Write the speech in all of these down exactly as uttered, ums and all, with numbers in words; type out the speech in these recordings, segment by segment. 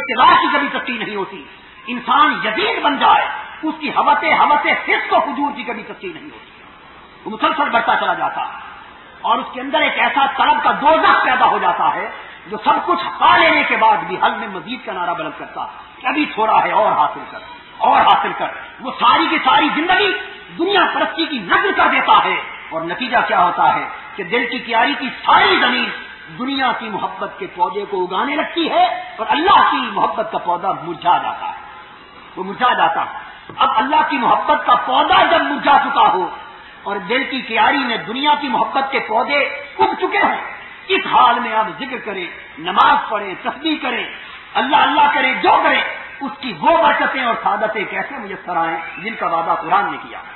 ابتلاء کی کبھی تصدیق نہیں ہوتی. انسان یزید بن جائے اس کی حوث حوث فسق و فجور کی کبھی تصدیق نہیں ہوتی. وہ مسلسل بڑھتا چلا جاتا اور اس کے اندر ایک ایسا طلب کا دوزخ پیدا ہو جاتا ہے جو سب کچھ پا لینے کے بعد بھی حل میں مزید کا نعرہ بلند کرتا کہ ابھی تھوڑا ہے اور حاصل کر اور حاصل کر. وہ ساری کی ساری زندگی دنیا پرستی کی نقل کر دیتا ہے اور نتیجہ کیا ہوتا ہے کہ دل کی کیاری کی ساری زمین دنیا کی محبت کے پودے کو اگانے لگتی ہے اور اللہ کی محبت کا پودا مرجھا جاتا ہے. وہ مرجھا جاتا ہے. اب اللہ کی محبت کا پودا جب مرجھا چکا ہو اور دل کی کیاری میں دنیا کی محبت کے پودے اگ چکے ہوں, اس حال میں آپ ذکر کریں, نماز پڑھیں, تسبیح کریں, اللہ اللہ کریں, جو کریں, اس کی وہ برکتیں اور سعادتیں کیسے میسر آئیں جن کا وعدہ قرآن نے کیا.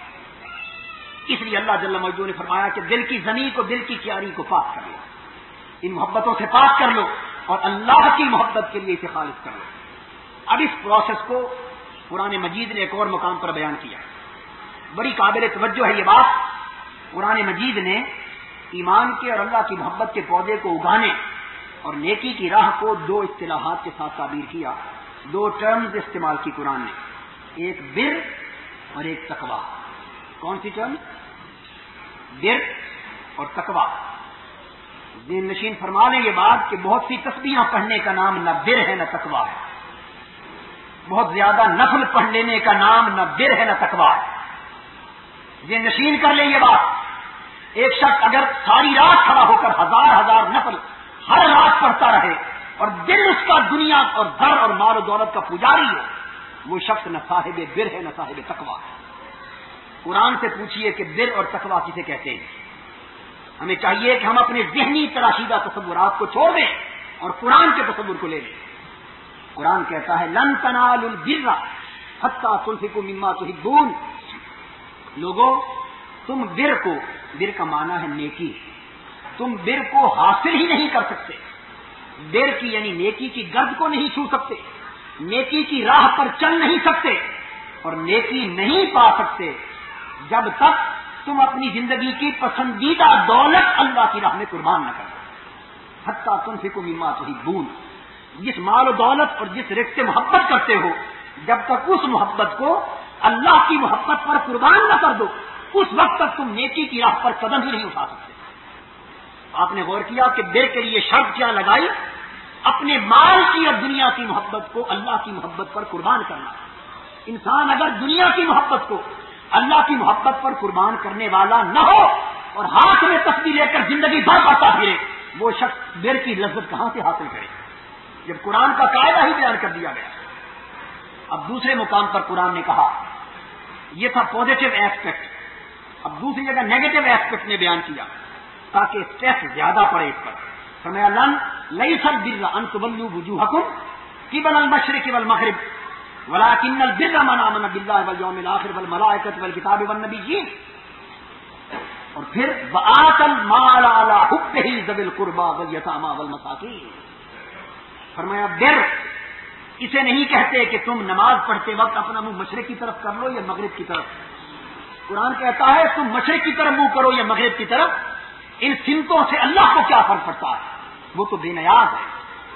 اس لیے اللہ جل مجدہ نے فرمایا کہ دل کی زمین کو, دل کی کیاری کو پاک کر لو, ان محبتوں سے پاک کر لو اور اللہ کی محبت کے لیے اسے خالص کر لو. اب اس پروسیس کو قرآن مجید نے ایک اور مقام پر بیان کیا. بڑی قابل توجہ ہے یہ بات. قرآن مجید نے ایمان کے اور اللہ کی محبت کے پودے کو اگانے اور نیکی کی راہ کو دو اصطلاحات کے ساتھ تعبیر کیا. دو ٹرمز استعمال کی قرآن نے, ایک بر اور ایک تقویٰ. کون سی ٹرم؟ بر اور تقویٰ. ذہن نشین فرما لیں یہ بات کہ بہت سی تسبیحاں پڑھنے کا نام نہ بر ہے نہ تقویٰ ہے. بہت زیادہ نفل پڑھ لینے کا نام نہ بر ہے نہ تقویٰ ہے. یہ نشین کر لیں یہ بات. ایک شخص اگر ساری رات کھڑا ہو کر ہزار ہزار نفل ہر رات پڑھتا رہے اور دل اس کا دنیا اور گھر اور مال و دولت کا پجاری ہو, وہ شخص نہ صاحب بر ہے نہ صاحب تقویٰ ہے. قرآن سے پوچھئے کہ بر اور تقویٰ کسے کہتے ہیں. ہمیں چاہیے کہ ہم اپنے ذہنی تراشیدہ تصورات کو چھوڑ دیں اور قرآن کے تصور کو لے لیں. قرآن کہتا ہے لن تنالوا البر حتی تنفقوا مما تحبون. لوگوں, تم بر کو, بر کا معنی ہے نیکی, تم بر کو حاصل ہی نہیں کر سکتے. بر کی یعنی نیکی کی گرد کو نہیں چھو سکتے, نیکی کی راہ پر چل نہیں سکتے اور نیکی نہیں پا سکتے جب تک تم اپنی زندگی کی پسندیدہ دولت اللہ کی راہ میں قربان نہ کرو. حتی تنفقوا مما تحبون. جس مال و دولت اور جس رزق سے محبت کرتے ہو, جب تک اس محبت کو اللہ کی محبت پر قربان نہ کر دو, اس وقت تک تم نیکی کی راہ پر قدم ہی نہیں اٹھا سکتے. آپ نے غور کیا کہ بر کے لیے شرط کیا لگائی؟ اپنے مال کی اور دنیا کی محبت کو اللہ کی محبت پر قربان کرنا. انسان اگر دنیا کی محبت کو اللہ کی محبت پر قربان کرنے والا نہ ہو اور ہاتھ میں تسبیح لے کر زندگی بھر پڑتا پھرے, وہ شخص بر کی لذت کہاں سے حاصل کرے جب قرآن کا قاعدہ ہی بیان کر دیا گیا. اب دوسرے مقام پر قرآن نے کہا, یہ تھا پازیٹو ایسپیکٹ, اب دوسری جگہ نیگیٹو ایسپیکٹ نے بیان کیا تاکہ اسٹریس زیادہ پڑے اس پر. فرمایا لن لیس البر ان تولوا وجوہکم قبل المشرق والمغرب ولكن البر من آمن بالله واليوم الآخر والملائکۃ والکتاب والنبیین. اور پھر وآتى المال على حبه ذوي القربى واليتامى والمساکین. فرمایا بر اسے نہیں کہتے کہ تم نماز پڑھتے وقت اپنا منہ مشرق کی طرف کر لو یا مغرب کی طرف. قرآن کہتا ہے تم مشرق کی طرف منہ کرو یا مغرب کی طرف. ان سمتوں سے اللہ کو کیا فرق پڑتا ہے, وہ تو بے نیاز ہے.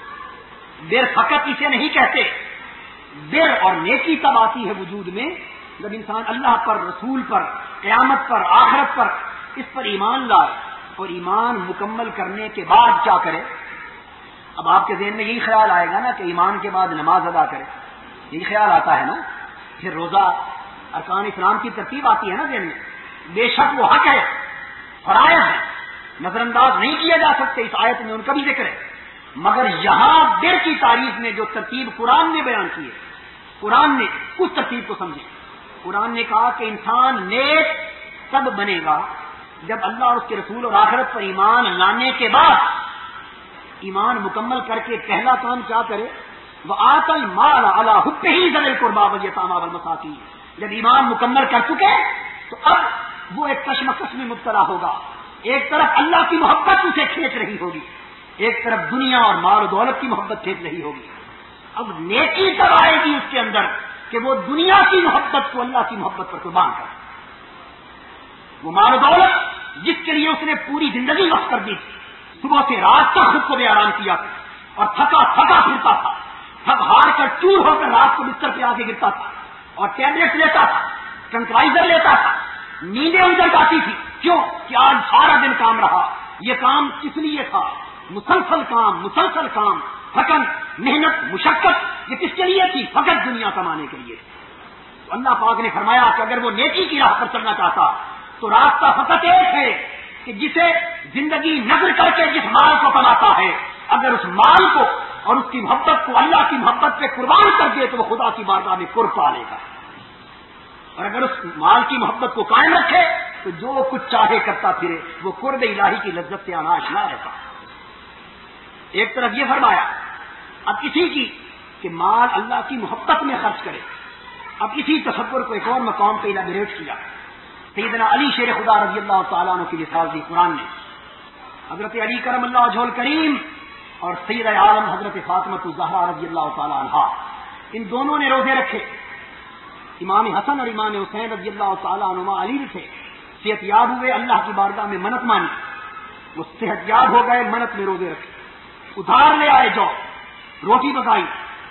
بر فقط اسے نہیں کہتے. بر اور نیکی تب آتی ہے وجود میں جب انسان اللہ پر, رسول پر, قیامت پر, آخرت پر, اس پر ایمان لائے اور ایمان مکمل کرنے کے بعد کیا کرے. اب آپ کے ذہن میں یہی خیال آئے گا نا کہ ایمان کے بعد نماز ادا کرے, یہی خیال آتا ہے نا. پھر روزہ, ارکان اسلام کی ترتیب آتی ہے نا ذہن میں. بے شک وہ حق ہے, فرائض ہے, نظر انداز نہیں کیا جا سکتے. اس آیت میں ان کا بھی ذکر ہے. مگر یہاں بر کی تعریف میں جو ترتیب قرآن نے بیان کی ہے, قرآن نے اس ترتیب کو سمجھے. قرآن نے کہا کہ انسان نیک تب بنے گا جب اللہ اور اس کے رسول اور آخرت پر ایمان لانے کے بعد ایمان مکمل کر کے پہلا کام کیا کرے, وآتى المال على حبه ذوي القربى واليتامى والمساکین. جب ایمان مکمل کر چکے تو اب وہ ایک کشمکش میں مبتلا ہوگا. ایک طرف اللہ کی محبت اسے کھینچ رہی ہوگی, ایک طرف دنیا اور مال و دولت کی محبت کھینچ رہی ہوگی. اب نیکی تب آئے گی اس کے اندر کہ وہ دنیا کی محبت کو اللہ کی محبت پر قربان کرے. وہ مال و دولت جس کے لیے اس نے پوری زندگی وقف کر دی تھی, صبح سے رات تک خود کو بے آرام کیا اور تھکا تھکا پھرتا تھا, تھک مکچور ہو کر رات کو بستر پہ آ کے گرتا تھا اور ٹیبلٹ لیتا تھا، ٹرنکلائزر لیتا تھا، نیندیں اجڑ جاتی تھی. کیوں کہ آج سارا دن کام رہا. یہ کام کس لیے تھا؟ مسلسل کام، مسلسل کام، تھکن، محنت، مشقت، یہ کس کے لیے تھی؟ فقط دنیا کمانے کے لیے. تو اللہ پاک نے فرمایا کہ اگر وہ نیکی کی راہ پر چلنا چاہتا تو راستہ فقط ایک ہے کہ جسے زندگی نظر کر کے جس مال کو کماتا ہے، اگر اس مال کو اور اس کی محبت کو اللہ کی محبت پہ قربان کر دے تو وہ خدا کی بارگاہ میں قرب پا لے گا. اور اگر اس مال کی محبت کو قائم رکھے تو جو کچھ چاہے کرتا پھرے، وہ قرب الہی کی لذت سے آشنا رہتا. ایک طرف یہ فرمایا اب کسی کی کہ مال اللہ کی محبت میں خرچ کرے. اب اسی تصور کو ایک اور مقام پہ الیبریٹ کیا. سیدنا علی شیر خدا رضی اللہ تعالیٰ عنہ کی مثال دی قرآن نے. حضرت علی کرم اللہ وجہہ الکریم اور سید عالم حضرت فاطمہ الزہرا رضی اللہ تعالیٰ عنہا، ان دونوں نے روزے رکھے. امام حسن اور امام حسین رضی اللہ تعالیٰ عنہما علی تھے. صحت یاب ہوئے، اللہ کی بارگاہ میں منت مانی، وہ صحت یاب ہو گئے، منت میں روزے رکھے. ادھار لے آئے، جو روٹی پکائی،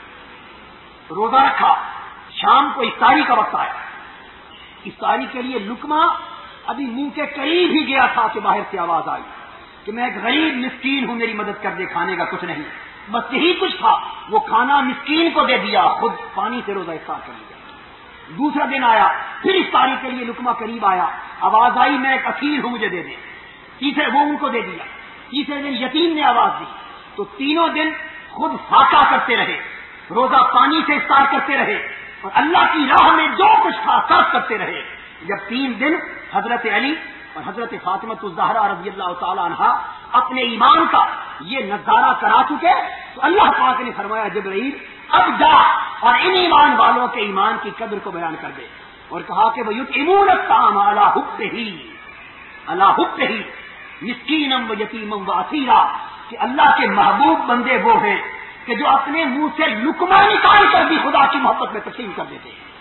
روزہ رکھا. شام کو افطاری کا وقت آیا. افطاری کے لیے لقمہ ابھی منہ کے قریب ہی گیا تھا کہ باہر سے آواز آئی کہ میں ایک غریب مسکین ہوں، میری مدد کر دے، کھانے کا کچھ نہیں. بس یہی کچھ تھا. وہ کھانا مسکین کو دے دیا، خود پانی سے روزہ افطار کر لیا. دوسرا دن آیا، پھر افطاری کے لیے لقمہ قریب آیا، آواز آئی میں ایک اسیر ہوں، مجھے دے دے. تیسرے وہ ان کو دے دیا. تیسرے دن یتیم نے آواز دی. تو تینوں دن خود فاقہ کرتے رہے، روزہ پانی سے افطار کرتے رہے اور اللہ کی راہ میں جو کچھ تھا صرف کرتے رہے. جب تین دن حضرت علی اور حضرت فاطمہ الزہرا رضی اللہ تعالی عنہا اپنے ایمان کا یہ نظارہ کرا چکے تو اللہ پاک نے فرمایا جبرائیل اب جا اور ان ایمان والوں کے ایمان کی قدر کو بیان کر دے. اور کہا کہ وہ یطعمون الطعام علی حبہ علی حبہ مسکینم و یتیمم و اسیرا، کہ اللہ کے محبوب بندے وہ ہیں کہ جو اپنے منہ سے لقمہ نکال کر بھی خدا کی محبت میں تقسیم کر دیتے ہیں.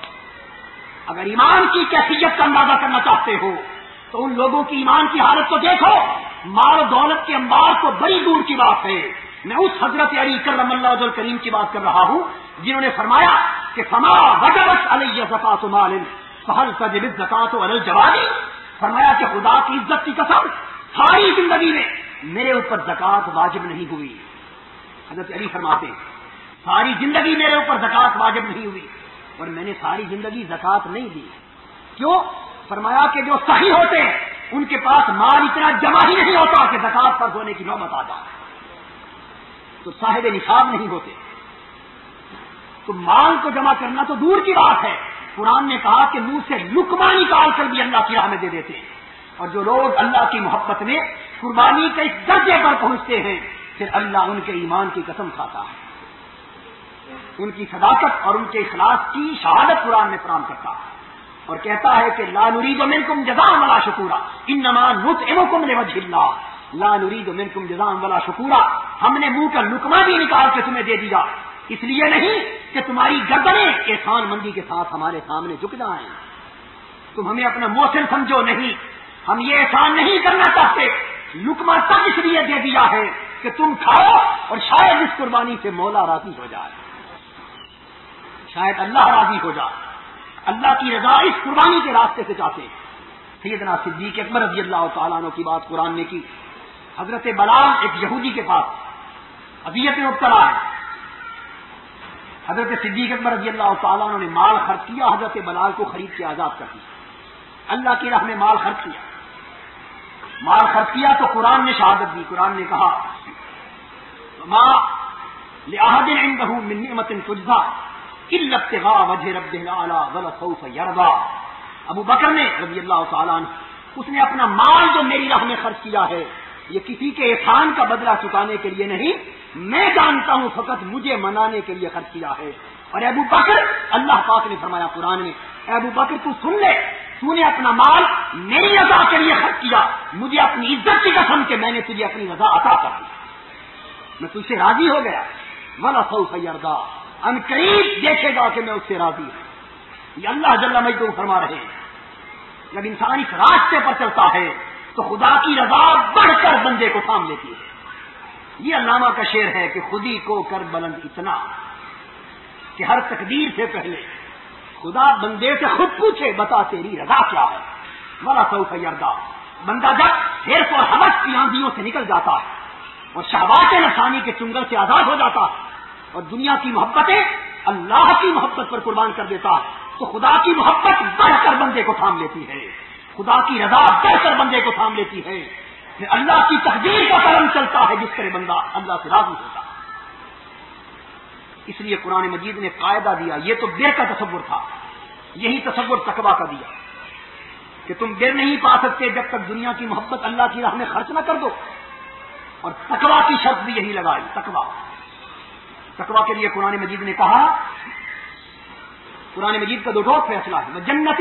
اگر ایمان کی کیفیت کا اندازہ کرنا چاہتے ہو تو ان لوگوں کی ایمان کی حالت کو دیکھو. مال و دولت کے انبار تو بڑی دور کی بات ہے. میں اس حضرت علی کرم اللہ وجہ الکریم کی بات کر رہا ہوں جنہوں نے فرمایا کہ فما وجبت علی زکات مال فهل تجب الزکات علی الجواد. فرمایا کہ خدا کی عزت کی قسم ساری زندگی میں میرے اوپر زکات واجب نہیں ہوئی. حضرت علی فرماتے ہیں ساری زندگی میرے اوپر زکات واجب نہیں ہوئی اور میں نے ساری زندگی زکات نہیں دی. کیوں؟ فرمایا کہ جو صحیح ہوتے ہیں ان کے پاس مال اتنا جمع ہی نہیں ہوتا کہ زکات فرض ہونے کی نوبت آ جائے، تو صاحب نصاب نہیں ہوتے. تو مال کو جمع کرنا تو دور کی بات ہے. قرآن نے کہا کہ منہ سے لقمہ نکال کر بھی اللہ کی راہ میں دے دیتے ہیں. اور جو لوگ اللہ کی محبت میں قربانی کے اس درجے پر پہنچتے ہیں پھر اللہ ان کے ایمان کی قسم کھاتا ہے. ان کی صداقت اور ان کے اخلاص کی شہادت قرآن میں فراہم کرتا ہے اور کہتا ہے کہ لا نريد منكم جزاء ولا شکورا انما نطعمكم لوجه الله. لا نريد منكم جزاء ولا شکورا، ہم نے منہ کا لقمہ بھی نکال کے تمہیں دے دیا اس لیے نہیں کہ تمہاری گردنیں احسان مندی کے ساتھ ہمارے سامنے جھک جائیں. تم ہمیں اپنا محسن سمجھو نہیں، ہم یہ احسان نہیں کرنا چاہتے. لقمہ تک اس لیے دے دیا ہے کہ تم کھاؤ اور شاید اس قربانی سے مولا راضی ہو جائے، شاید اللہ راضی ہو جائے. اللہ کی رضا اس قربانی کے راستے سے چاہتے ہیں. سیدنا صدیق اکبر رضی اللہ تعالیٰ عنہ کی بات قرآن نے کی. حضرت بلال ایک یہودی کے پاس اذیت میں مبتلا ہے. حضرت صدیق اکبر رضی اللہ تعالیٰ عنہ نے مال خرچ کیا، حضرت بلال کو خرید کے آزاد کر دیا. اللہ کی راہ میں مال خرچ کیا مال خرچ کیا تو قرآن نے شہادت دی. قرآن نے کہا ما لأحد عنده من نعمة تجزى إلا ابتغاء وجه ربه الأعلى ولسوف يرضى. ابو بکر نے رضی اللہ تعالیٰ عنہ اس نے اپنا مال جو میری راہ میں خرچ کیا ہے یہ کسی کے احسان کا بدلہ چکانے کے لیے نہیں، میں جانتا ہوں فقط مجھے منانے کے لیے خرچ کیا ہے. اور ابو بکر، اللہ پاک نے فرمایا قرآن میں اے ابو بکر تو سن لے، تو نے اپنا مال میری رضا کے لیے خرچ کیا، مجھے اپنی عزت کی قسم کہ میں نے تجھے اپنی رضا عطا کر دی، میں تجھ سے راضی ہو گیا. وَلَسَوْفَ يَرْضَىٰ، ان قریب دیکھے گا کہ میں اس سے راضی ہوں. یہ اللہ جل مجدہ فرما رہے ہیں جب انسان اس راستے پر چلتا ہے تو خدا کی رضا بڑھ کر بندے کو تھام لیتی ہے. یہ علامہ کا شعر ہے کہ خودی کو کر بلند اتنا کہ ہر تقدیر سے پہلے خدا بندے سے خود پوچھے بتا تیری رضا کیا ہے. ولا سوف یرضا. بندہ جب حرص اور ہوس کی آندھیوں سے نکل جاتا ہے اور شہوات نفسانی کے چنگل سے آزاد ہو جاتا ہے اور دنیا کی محبتیں اللہ کی محبت پر قربان کر دیتا ہے تو خدا کی محبت بڑھ کر بندے کو تھام لیتی ہے, خدا کی رضا بڑھ کر بندے کو تھام لیتی ہے. پھر اللہ کی تقدیر کا کرم چلتا ہے جس طرح بندہ اللہ سے راضی ہوتا ہے. اس لیے قرآن مجید نے قاعدہ دیا. یہ تو بر کا تصور تھا, یہی تصور تقویٰ کا دیا کہ تم بر نہیں پا سکتے جب تک دنیا کی محبت اللہ کی راہ میں خرچ نہ کر دو. اور تقویٰ کی شرط بھی یہی لگائی. تقویٰ تقویٰ کے لیے قرآن مجید نے کہا, قرآن مجید کا دو ٹوک فیصلہ ہے. جنت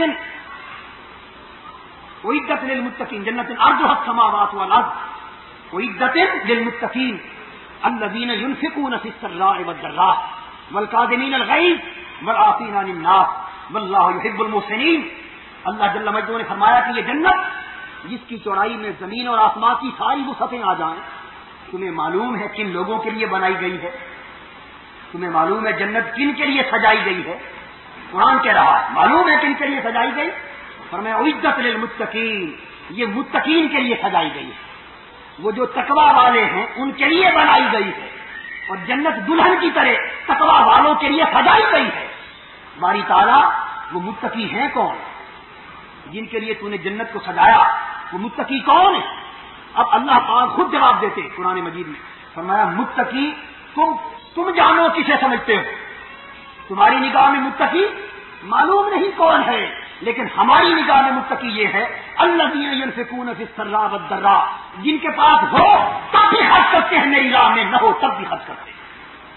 اعدت للمتقین, جنت عرضها السماوات والارض اعدت للمتقین الذین ينفقون في السراء والضراء والکاظمین الغیظ والعافین عن الناس واللہ يحب المحسنین. اللہ جل مجدہ نے فرمایا کہ یہ جنت جس کی چوڑائی میں زمین اور آسمان کی ساری وسعتیں آ جائیں, تمہیں معلوم ہے کن لوگوں کے لیے بنائی گئی ہے؟ تمہیں معلوم ہے جنت کن کے لیے سجائی گئی ہے؟ قرآن کہہ رہا ہے معلوم ہے کن کے لیے سجائی گئی. فرمایا اعدت للمتقین, یہ متقین کے لیے سجائی گئی ہے. وہ جو تقویٰ والے ہیں ان کے لیے بنائی گئی ہے. اور جنت دلہن کی طرح تقویٰ والوں کے لیے سجائی گئی ہے. باری تعالیٰ وہ متقی ہیں کون جن کے لیے تو نے جنت کو سجایا؟ وہ متقی کون ہے؟ اب اللہ پاک خود جواب دیتے قرآن مجید میں. فرمایا متقی تم تم جانو کسے سمجھتے ہو. تمہاری نگاہ میں متقی معلوم نہیں کون ہے, لیکن ہماری نگاہ میں متقی یہ ہے الذین ينفقون فی السراء والضراء, جن کے پاس ہو تب بھی خرچ کرتے ہیں, میری راہ میں نہ ہو تب بھی خرچ کرتے ہیں.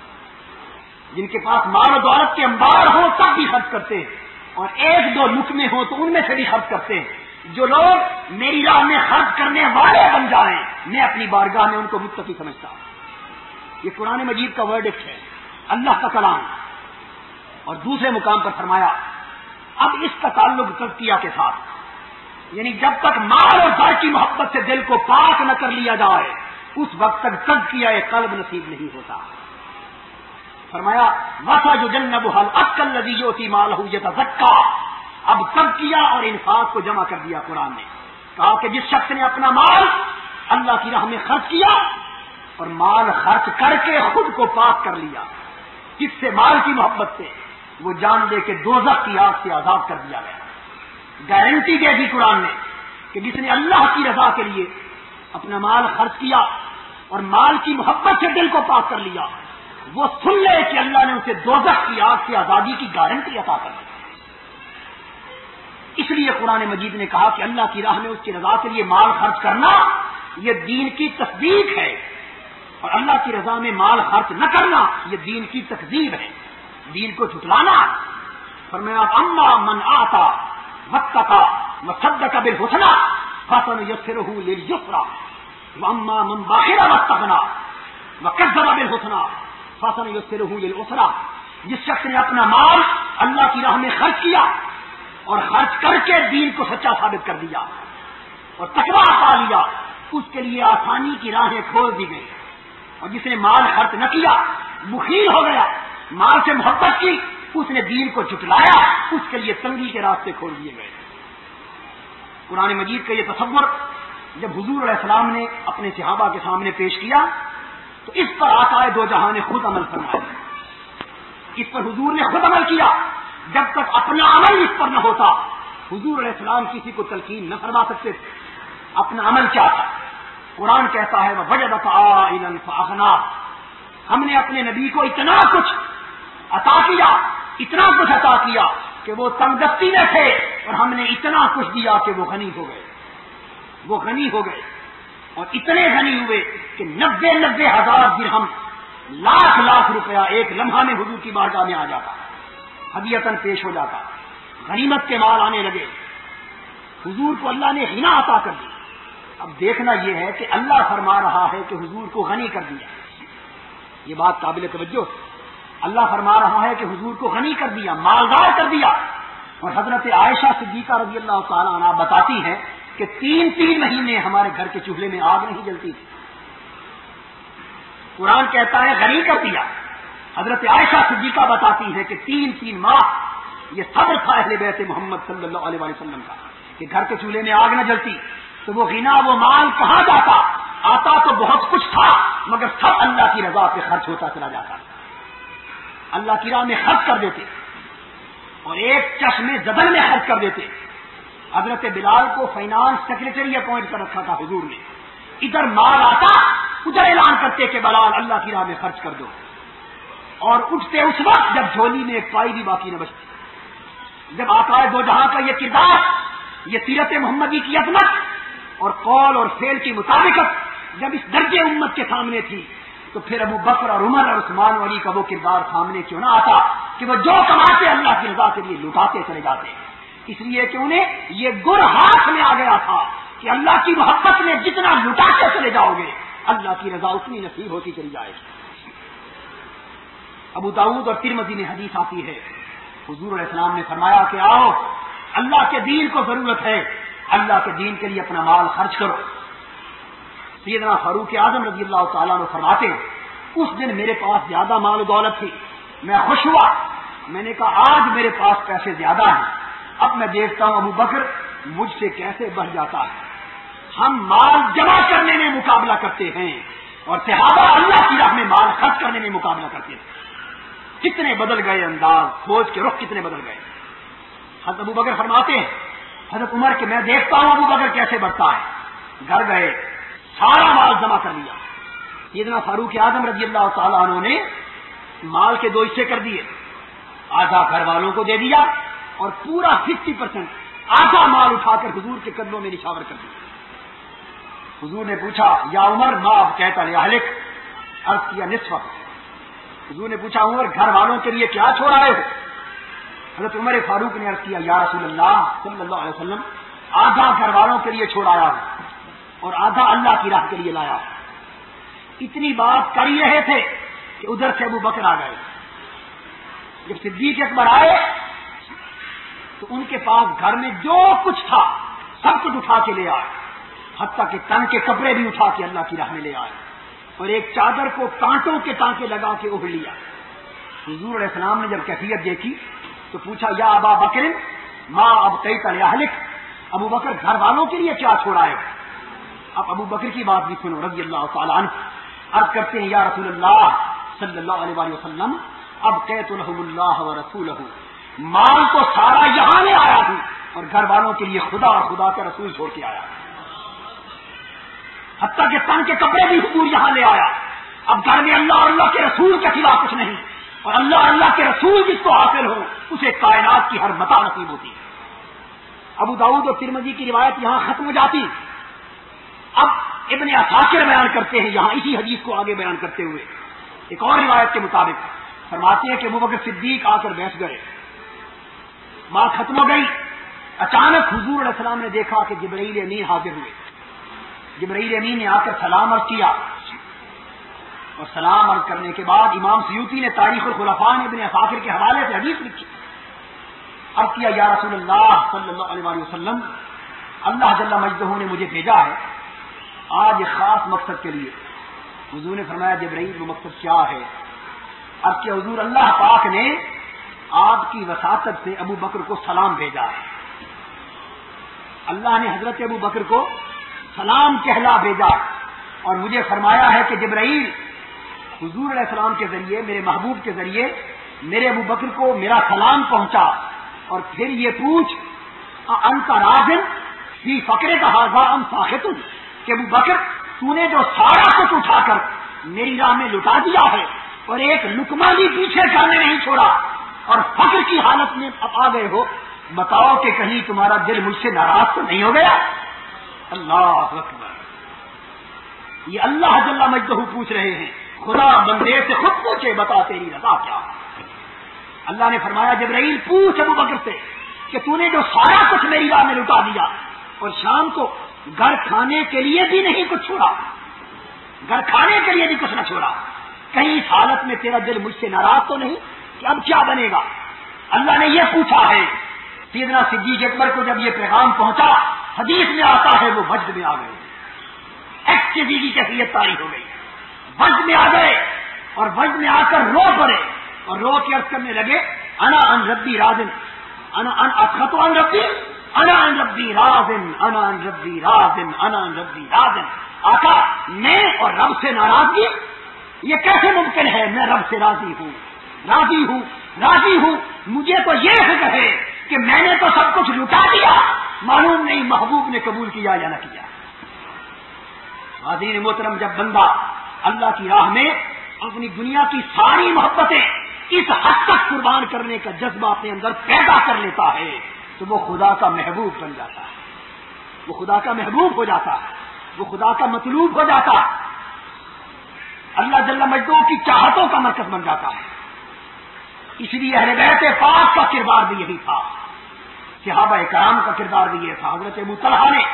جن کے پاس مال و دولت کے انبار ہو تب بھی خرچ کرتے ہیں, اور ایک دو لقمے ہوں تو ان میں سے بھی خرچ کرتے ہیں. جو لوگ میری راہ میں خرچ کرنے والے بن جائیں میں اپنی بارگاہ میں ان کو متقی سمجھتا ہوں. یہ قرآن مجید کا ورڈکٹ ہے, اللہ کا کلام. اور دوسرے مقام پر فرمایا اب اس کا تعلق تزکیہ کے ساتھ, یعنی جب تک مال اور در کی محبت سے دل کو پاک نہ کر لیا جائے اس وقت تک تزکیہ قلب نصیب نہیں ہوتا. فرمایا وَسَيُجَنَّبُهَا الْأَتْقَى الَّذِي يُؤْتِي مَالَهُ يَتَزَكَّىٰ. اب تزکیہ اور انفاق کو جمع کر دیا قرآن نے. کہا کہ جس شخص نے اپنا مال اللہ کی راہ میں خرچ کیا اور مال خرچ کر کے خود کو پاک کر لیا کس سے؟ مال کی محبت سے, وہ جان دے کہ دوزخ کی آگ سے آزاد کر دیا گیا. گارنٹی دے دی قرآن نے کہ جس نے اللہ کی رضا کے لیے اپنا مال خرچ کیا اور مال کی محبت سے دل کو پاک کر لیا, وہ سن لے کہ اللہ نے اسے دوزخ کی آگ سے آزادی کی گارنٹی عطا کر دی. اس لیے قرآن مجید نے کہا کہ اللہ کی راہ میں اس کی رضا کے لیے مال خرچ کرنا یہ دین کی تصدیق ہے, اور اللہ کی رضا میں مال خرچ نہ کرنا یہ دین کی تکذیب ہے, دین کو جھٹلانا. فرمایا اما من آتا واتقى وصدق بالحسنى فسنيسره لليسرى واما من بخل واستغنى وكذب بالحسنى فسنيسره للعسرى. جس شخص نے اپنا مال اللہ کی راہ میں خرچ کیا اور خرچ کر کے دین کو سچا ثابت کر دیا اور تقویٰ پا لیا, اس کے لیے آسانی کی راہیں کھول دی گئی. اور جس نے مال خرچ نہ کیا, بخیل ہو گیا, مال سے محبت کی, اس نے دین کو جھٹلایا, اس کے لیے تنگی کے راستے کھول دیے گئے. قرآن مجید کا یہ تصور جب حضور علیہ السلام نے اپنے صحابہ کے سامنے پیش کیا تو اس پر آقا دو جہاں نے خود عمل فرمایا. اس پر حضور نے خود عمل کیا. جب تک اپنا عمل اس پر نہ ہوتا حضور علیہ السلام کسی کو تلقین نہ فرما سکتے تھے. اپنا عمل کیا تھا؟ قرآن کہتا ہے وَوَجَدَكَ عَائِلًا فَأَغْنَىٰ, ہم نے اپنے نبی کو اتنا کچھ عطا کیا, اتنا کچھ عطا کیا کہ وہ تنگ دستی میں تھے, اور ہم نے اتنا کچھ دیا کہ وہ غنی ہو گئے. وہ غنی ہو گئے اور اتنے غنی ہوئے کہ نبے نبے ہزار درہم, لاکھ لاکھ روپیہ ایک لمحہ میں حضور کی بارگاہ میں آ جاتا, ہدیتاً پیش ہو جاتا. غنیمت کے مال آنے لگے. حضور کو اللہ نے غنا عطا کر دی. اب دیکھنا یہ ہے کہ اللہ فرما رہا ہے کہ حضور کو غنی کر دیا, یہ بات قابل توجہ. اللہ فرما رہا ہے کہ حضور کو غنی کر دیا, مالدار کر دیا. اور حضرت عائشہ صدیقہ رضی اللہ تعالیٰ عنہ بتاتی ہیں کہ تین تین مہینے ہمارے گھر کے چولہے میں آگ نہیں جلتی تھی. قرآن کہتا ہے غنی کر دیا. حضرت عائشہ صدیقہ بتاتی ہے کہ تین تین ماہ یہ صبر تھا اہل بیت محمد صلی اللہ علیہ وسلم کا کہ گھر کے چولہے میں آگ نہ جلتی تو وہ غنا وہ مال کہاں جاتا؟ آتا تو بہت کچھ تھا مگر سب اللہ کی رضا پہ خرچ ہوتا چلا جاتا، اللہ کی راہ میں خرچ کر دیتے اور ایک چشمے زبر میں خرچ کر دیتے۔ حضرت بلال کو فائنانس سیکریٹری اپوائنٹ کر رکھا تھا حضور نے، ادھر مال آتا ادھر اعلان کرتے کہ بلال اللہ کی راہ میں خرچ کر دو، اور اٹھتے اس وقت جب جھولی میں ایک پائی بھی باقی نہ بچتی۔ جب آقا دو جہاں کا یہ کردار، یہ سیرت محمدی کی عظمت اور قول اور فعل کی مطابقت جب اس درجے امت کے سامنے تھی تو پھر ابو بکر اور عمر اور عثمان و علی کا وہ کردار سامنے کیوں نہ آتا کہ وہ جو کماتے اللہ کی رضا کے لیے لٹاتے چلے جاتے، اس لیے کہ انہیں یہ گر ہاتھ میں آ گیا تھا کہ اللہ کی محبت میں جتنا لٹاتے چلے جاؤ گے اللہ کی رضا اتنی نصیب ہوتی چلی جائے گی۔ ابو داؤد اور ترمذی میں حدیث آتی ہے، حضور علیہ السلام نے فرمایا کہ آؤ اللہ کے دین کو ضرورت ہے، اللہ کے دین کے لیے اپنا مال خرچ کرو۔ سیدنا فاروق اعظم رضی اللہ تعالیٰ عنہ فرماتے ہیں اس دن میرے پاس زیادہ مال و دولت تھی، میں خوش ہوا، میں نے کہا آج میرے پاس پیسے زیادہ ہیں، اب میں دیکھتا ہوں ابو بکر مجھ سے کیسے بڑھ جاتا ہے۔ ہم مال جمع کرنے میں مقابلہ کرتے ہیں اور صحابہ اللہ کی راہ میں مال خرچ کرنے میں مقابلہ کرتے ہیں۔ کتنے بدل گئے انداز، کھوج کے رخ کتنے بدل گئے۔ حضرت ابو بکر فرماتے ہیں حضرت عمر کہ میں دیکھتا ہوں ابو بکر کیسے بڑھتا ہے، گھر گئے سارا مال جمع کر لیا۔ سیدنا فاروق اعظم رضی اللہ تعالیٰ عنہ نے مال کے دو حصے کر دیے، آدھا گھر والوں کو دے دیا اور پورا ففٹی پرسینٹ آدھا مال اٹھا کر حضور کے قدموں میں نشاور کر دیا۔ حضور نے پوچھا یا عمر ما اب کہتا لہلک، عرض کیا نصف۔ حضور نے پوچھا عمر گھر والوں کے لیے کیا چھوڑ آئے ہو؟ حضرت عمر فاروق نے عرض کیا یا رسول اللہ صلی اللہ علیہ وسلم آدھا گھر والوں کے لیے چھوڑ آیا ہوں اور آدھا اللہ کی راہ کے لیے لایا ہوں۔ اتنی بات کر ہی رہے تھے کہ ادھر سے ابو بکر آ گئے۔ جب صدیق اکبر آئے تو ان کے پاس گھر میں جو کچھ تھا سب کچھ اٹھا کے لے آئے، حتیٰ کہ تن کے کپڑے بھی اٹھا کے اللہ کی راہ میں لے آئے اور ایک چادر کو کانٹوں کے ٹانکے لگا کے اوڑھ لیا۔ حضور علیہ السلام نے جب کیفیت دیکھی تو پوچھا یا ابا بکر ماں اب کئی کا لہلک، ابو بکر گھر والوں کے لیے کیا چھوڑ آئے؟ اب ابو بکر کی بات بھی سنو رضی اللہ تعالیٰ عنہ، عرض کرتے ہیں یا رسول اللہ صلی اللہ علیہ وآلہ وسلم اب قیت لہم اللہ و رسولہ، مال تو سارا یہاں لے آیا ہوں اور گھر والوں کے لیے خدا اور خدا کا رسول چھوڑ کے آیا، حتیٰ کہ تن کے کپڑے بھی حضور یہاں لے آیا۔ اب گھر میں اللہ اور اللہ کے رسول کے سوا کچھ نہیں، اور اللہ اللہ کے رسول جس کو حاصل ہو اسے کائنات کی ہر متاع نصیب ہوتی ہے۔ ابو داؤد اور ترمذی کی روایت یہاں ختم ہو جاتی۔ اب ابن عساکر بیان کرتے ہیں یہاں اسی حدیث کو آگے بیان کرتے ہوئے ایک اور روایت کے مطابق فرماتے ہیں کہ ابو بکر صدیق آ کر بیٹھ گئے، بات ختم ہو گئی۔ اچانک حضور علیہ السلام نے دیکھا کہ جبرائیل امین حاضر ہوئے۔ جبرائیل امین نے آ کر سلام عرض کیا اور سلام عرض کرنے کے بعد امام سیوطی نے تاریخ الخلفاء ابن عساکر کے حوالے سے حدیث لکھی، عرض کیا یا رسول اللہ صلی اللہ علیہ وآلہ وسلم اللہ جل مجدہ نے مجھے بھیجا ہے آج ایک خاص مقصد کے لیے۔ حضور نے فرمایا جبرائیل وہ مقصد کیا ہے؟ عرض کیا حضور اللہ پاک نے آپ کی وساطت سے ابو بکر کو سلام بھیجا ہے، اللہ نے حضرت ابو بکر کو سلام کہلا بھیجا اور مجھے فرمایا ہے کہ جبرائیل حضور علیہ السلام کے ذریعے میرے محبوب کے ذریعے میرے ابو بکر کو میرا سلام پہنچا اور پھر یہ پوچھ انت راضٍ فی فقرے کا ھذا ام ساخط، کہ ابو بکر تو نے جو سارا کچھ اٹھا کر میری راہ میں لٹا دیا ہے اور ایک لقمہ بھی پیچھے کرنے نہیں چھوڑا اور فقر کی حالت میں اب آ گئے ہو، بتاؤ کہ کہیں تمہارا دل مجھ سے ناراض تو نہیں ہو گیا؟ اللہ اکبر، یہ اللہ جل مجدہ پوچھ رہے ہیں، خدا بندے سے خود پوچھے بتا تیری رضا کیا؟ اللہ نے فرمایا جبرائیل پوچھ ابو بکر سے کہ تو نے جو سارا کچھ میری راہ میں لٹا دیا اور شام کو گھر کھانے کے لیے بھی نہیں کچھ چھوڑا، گھر کھانے کے لیے بھی کچھ نہ چھوڑا، کہیں اس حالت میں تیرا دل مجھ سے ناراض تو نہیں کہ اب کیا بنے گا؟ اللہ نے یہ پوچھا ہے۔ سیدنا صدیق اکبر کو جب یہ پیغام پہنچا، حدیث میں آتا ہے وہ وجد میں آ گئے، ایکٹیویٹی کی کیفیت طاری ہو گئی، وجد میں آ گئے اور وجد میں آ کر رو پڑے اور رو کے عرض کرنے لگے انا ان ربی رازن انا ان اسخط عن ربی انا ان ربی رازن انا ان ربی رازن انا ان ربی رازن. آقا میں اور رب سے ناراضگی یہ کیسے ممکن ہے؟ میں رب سے راضی ہوں راضی ہوں راضی ہوں. مجھے تو یہ فکر ہے کہ میں نے تو سب کچھ لٹا دیا، معلوم نہیں محبوب نے قبول کیا یا نہ کیا. حاضرین محترم، جب بندہ اللہ کی راہ میں اپنی دنیا کی ساری محبتیں اس حد تک قربان کرنے کا جذبہ اپنے اندر پیدا کر لیتا ہے تو وہ خدا کا محبوب بن جاتا ہے، وہ خدا کا محبوب ہو جاتا ہے، وہ خدا کا مطلوب ہو جاتا ہے، اللہ جل مجدہ کی چاہتوں کا مرکز بن جاتا ہے. اس لیے اہل بیت پاک کا کردار بھی یہی تھا، صحابہ کرام کا کردار بھی یہ تھا. حضرت ابو طلحہ نے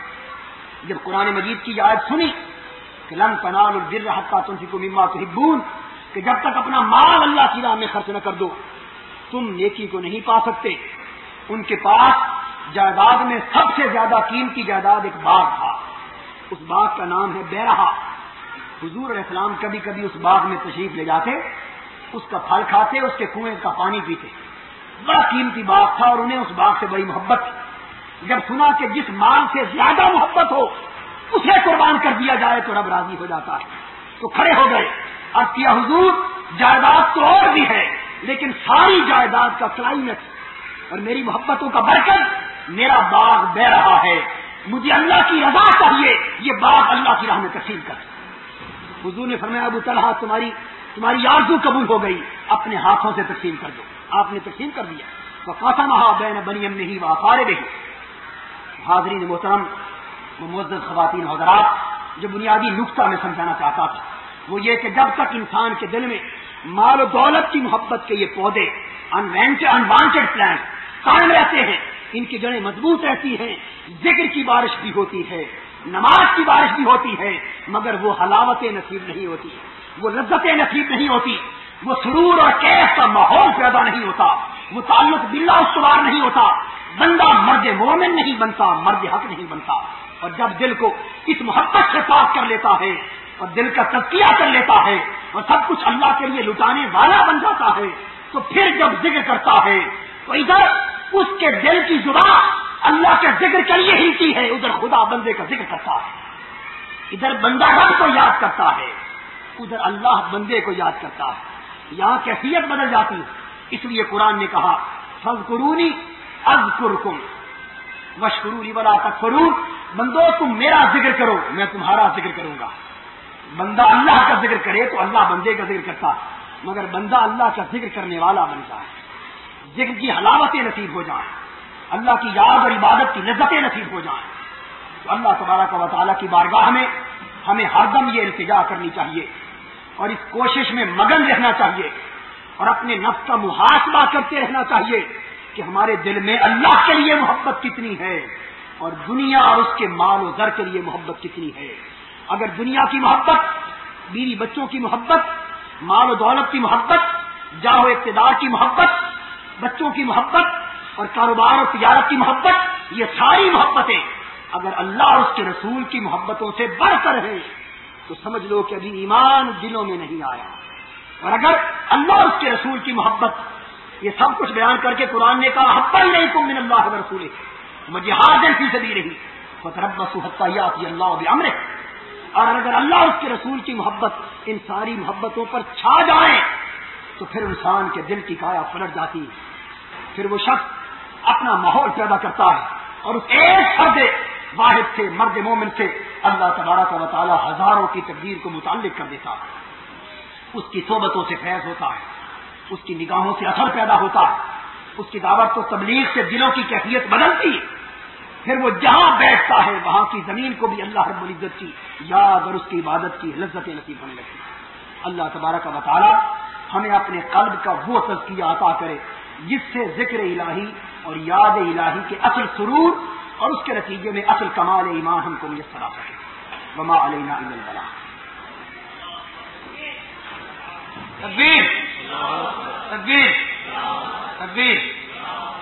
جب قرآن مجید کی آیت سنی کہ لن تنالوا البر حتى تنفقوا مما تحبون، کہ جب تک اپنا مال اللہ کی راہ میں خرچ نہ کر دو تم نیکی کو نہیں پا سکتے. ان کے پاس جائیداد میں سب سے زیادہ قیمتی جائیداد ایک باغ تھا، اس باغ کا نام ہے بیرہا. حضور علیہ السلام کبھی کبھی اس باغ میں تشریف لے جاتے، اس کا پھل کھاتے، اس کے کنویں کا پانی پیتے. بڑا قیمتی باغ تھا اور انہیں اس باغ سے بڑی محبت تھی. جب سنا کہ جس مال سے زیادہ محبت ہو اسے قربان کر دیا جائے تو رب راضی ہو جاتا ہے، تو کھڑے ہو گئے. اب کیا حضور جائیداد تو اور بھی ہے لیکن ساری جائیداد کا کلائمیکس اور میری محبتوں کا برکت میرا باغ بہ رہا ہے، مجھے اللہ کی رضا چاہیے، یہ باغ اللہ کی راہ میں تقسیم کر. حضور نے فرمایا ابو طلحہ تمہاری تمہاری آرزو قبول ہو گئی، اپنے ہاتھوں سے تقسیم کر دو. آپ نے تقسیم کر دیا. فقسمھا بین بنی عمہ واقاربہ. حاضرین محترم، وہ معزز خواتین حضرات، جو بنیادی نقطہ میں سمجھانا چاہتا تھا وہ یہ کہ جب تک انسان کے دل میں مال و دولت کی محبت کے یہ پودے انوانٹیڈ پلانٹ قائم رہتے ہیں، ان کی جڑیں مضبوط رہتی ہیں، ذکر کی بارش بھی ہوتی ہے، نماز کی بارش بھی ہوتی ہے، مگر وہ حلاوتیں نصیب نہیں ہوتی، وہ لذتیں نصیب نہیں ہوتی، وہ سرور اور کیف کا ماحول پیدا نہیں ہوتا، وہ تعلق باللہ استوار نہیں ہوتا، بندہ مرد مومن نہیں بنتا، مرد حق نہیں بنتا. اور جب دل کو اس محبت سے پاک کر لیتا ہے اور دل کا تزکیہ کر لیتا ہے اور سب کچھ اللہ کے لیے لٹانے والا بن جاتا ہے تو پھر جب ذکر کرتا ہے تو ادھر اس کے دل کی زبان اللہ کے ذکر کے لیے ہلتی ہے، ادھر خدا بندے کا ذکر کرتا ہے. ادھر بندہ رب کو یاد کرتا ہے، ادھر اللہ بندے کو یاد کرتا ہے. یہاں کیفیت بدل جاتی ہے. اس لیے قرآن نے کہا فاذکرونی اذکرکم واشکروا لی ولا تکفرون. بندو تم میرا ذکر کرو میں تمہارا ذکر کروں گا. بندہ اللہ کا ذکر کرے تو اللہ بندے کا ذکر کرتا ہے، مگر بندہ اللہ کا ذکر کرنے والا بن جائے، ذکر کی حلاوتیں نصیب ہو جائیں، اللہ کی یاد اور عبادت کی لذتیں نصیب ہو جائیں تو اللہ تبارک و تعالیٰ کی بارگاہ میں ہمیں ہر دم یہ التجا کرنی چاہیے اور اس کوشش میں مگن رہنا چاہیے اور اپنے نفس کا محاسبہ کرتے رہنا چاہیے کہ ہمارے دل میں اللہ کے لیے محبت کتنی ہے اور دنیا اور اس کے مال و زر کے لیے محبت کتنی ہے. اگر دنیا کی محبت، بیوی بچوں کی محبت، مال و دولت کی محبت، جاہ و اقتدار کی محبت، بچوں کی محبت اور کاروبار اور تجارت کی محبت، یہ ساری محبتیں اگر اللہ اور اس کے رسول کی محبتوں سے بڑھ کر ہیں تو سمجھ لو کہ ابھی ایمان دلوں میں نہیں آیا. اور اگر اللہ اور اس کے رسول کی محبت یہ سب کچھ بیان کر کے قرآن نے کہا حتی الیکم من اللہ ورسولہ وجہاد فی سبیلہ فتربصوا حتی یاتی اللہ بامرہ. اور اگر اللہ اور اس کے رسول کی محبت ان ساری محبتوں پر چھا جائیں تو پھر انسان کے دل کی کایا پلٹ جاتی ہے. پھر وہ شخص اپنا ماحول پیدا کرتا ہے اور اس ایک فرد واحد سے، مرد مومن سے اللہ تبارک و تعالی ہزاروں کی تقدیر کو متعلق کر دیتا ہے. اس کی صحبتوں سے فیض ہوتا ہے، اس کی نگاہوں سے اثر پیدا ہوتا ہے، اس کی دعوت و تبلیغ سے دلوں کی کیفیت بدلتی ہے. پھر وہ جہاں بیٹھتا ہے وہاں کی زمین کو بھی اللہ رب العزت کی یاد اور اس کی عبادت کی لذتیں نصیب ہونے لگتی ہیں. اللہ تبارک و تعالی ہمیں اپنے قلب کا وہ تزکیہ عطا کرے جس سے ذکر الہی اور یاد الہی کے اصل سرور اور اس کے نتیجے میں اصل کمال ایمان ہم کو میسر آ سکے. وما علینا الا البلاغ. تکبیر تکبیر تکبیر.